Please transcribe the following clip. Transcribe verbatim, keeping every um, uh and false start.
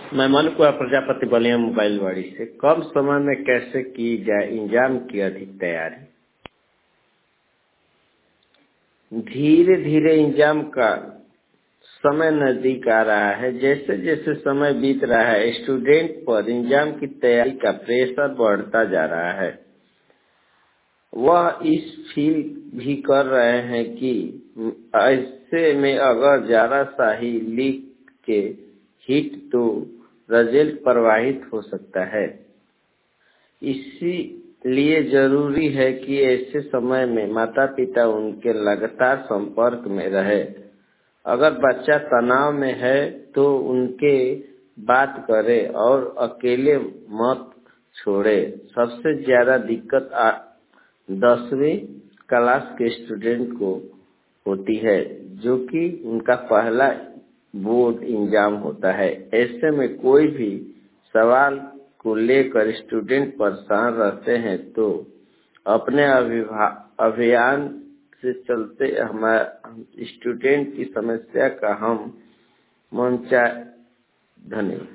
मैं मनु कुमार प्रजापति बलिया मोबाइल वाड़ी से कम समय में कैसे की जाए एग्जाम की अधिक तैयारी। धीरे धीरे एग्जाम का समय नजदीक आ रहा है। जैसे जैसे समय बीत रहा है स्टूडेंट पर एग्जाम की तैयारी का प्रेशर बढ़ता जा रहा है। वह इस फील भी कर रहे हैं कि ऐसे में अगर जरा सा ही लीक के हिट तो रिजल्ट प्रभावित हो सकता है। इसीलिए जरूरी है कि ऐसे समय में माता पिता उनके लगातार संपर्क में रहे। अगर बच्चा तनाव में है तो उनके बात करे और अकेले मत छोड़े। सबसे ज्यादा दिक्कत दसवीं क्लास के स्टूडेंट को होती है, जो कि उनका पहला बोर्ड एग्जाम होता है। ऐसे में कोई भी सवाल को लेकर स्टूडेंट परेशान रहते हैं तो अपने अभियान से चलते हमारे स्टूडेंट की समस्या का हम मंचा धन्यवाद।